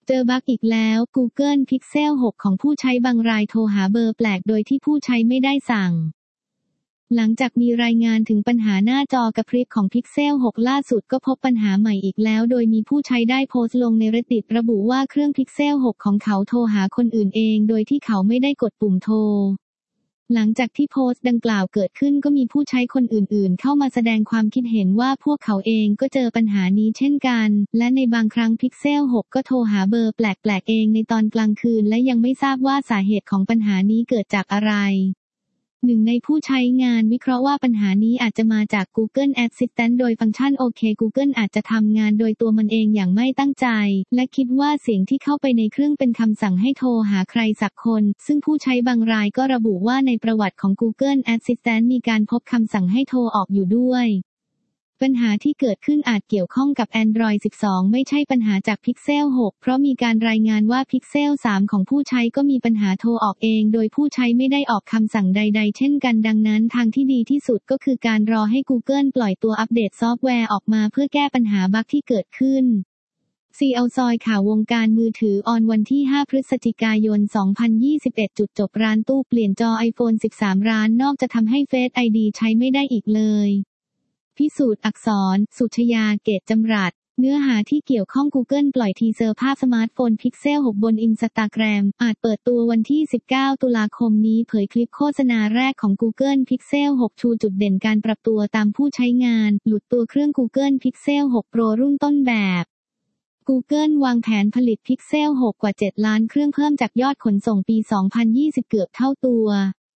เจอบั๊กอีกแล้ว Google Pixel 6 ของผู้ใช้บางรายโทรหาเบอร์แปลกโดยที่ผู้ใช้ไม่ได้สั่งหลังจากมีรายงานถึงปัญหาหน้าจอกระพริบของ Pixel 6 ล่าสุดก็พบปัญหาใหม่อีกแล้วโดยมีผู้ใช้ได้โพสต์ลงใน Reddit ระบุว่าเครื่อง Pixel 6 ของเขาโทรหาคนอื่นเองโดยที่เขาไม่ได้กดปุ่มโทรหลังจากที่โพสต์ดังกล่าวเกิดขึ้นก็มีผู้ใช้คนอื่นๆเข้ามาแสดงความคิดเห็นว่าพวกเขาเองก็เจอปัญหานี้เช่นกันและในบางครั้ง Pixel 6 ก็โทรหาเบอร์แปลกๆเองในตอนกลางคืนและยังไม่ทราบว่าสาเหตุของปัญหานี้เกิดจากอะไรหนึ่งในผู้ใช้งานวิเคราะห์ว่าปัญหานี้อาจจะมาจาก Google Assistant โดยฟังก์ชัน OK Google อาจจะทำงานโดยตัวมันเองอย่างไม่ตั้งใจและคิดว่าเสียงที่เข้าไปในเครื่องเป็นคำสั่งให้โทรหาใครสักคนซึ่งผู้ใช้บางรายก็ระบุว่าในประวัติของ Google Assistant มีการพบคำสั่งให้โทรออกอยู่ด้วยปัญหาที่เกิดขึ้นอาจเกี่ยวข้องกับ Android 12 ไม่ใช่ปัญหาจาก Pixel 6 เพราะมีการรายงานว่า Pixel 3 ของผู้ใช้ก็มีปัญหาโทรออกเองโดยผู้ใช้ไม่ได้ออกคำสั่งใดๆเช่นกันดังนั้นทางที่ดีที่สุดก็คือการรอให้ Google ปล่อยตัวอัปเดตซอฟต์แวร์ออกมาเพื่อแก้ปัญหาบั๊กที่เกิดขึ้นCL ซอยข่าววงการมือถือออนวันที่ 5 พฤศจิกายน 2021 จุดจบร้านตู้เปลี่ยนจอ iPhone 13 ร้านนอกจะทำให้ Face ID ใช้ไม่ได้อีกเลยพิสูจน์อักษร สุชยา เกตจำรัดเนื้อหาที่เกี่ยวข้อง Google ปล่อยทีเซอร์ภาพสมาร์ทโฟน Pixel 6 บน Instagram อาจเปิดตัววันที่ 19 ตุลาคมนี้เผยคลิปโฆษณาแรกของ Google Pixel 6 ชูจุดเด่นการปรับตัวตามผู้ใช้งานหลุดตัวเครื่อง Google Pixel 6 Pro รุ่นต้นแบบ Google วางแผนผลิต Pixel 6 กว่า 7 ล้านเครื่องเพิ่มจากยอดขนส่งปี 2020 เกือบเท่าตัว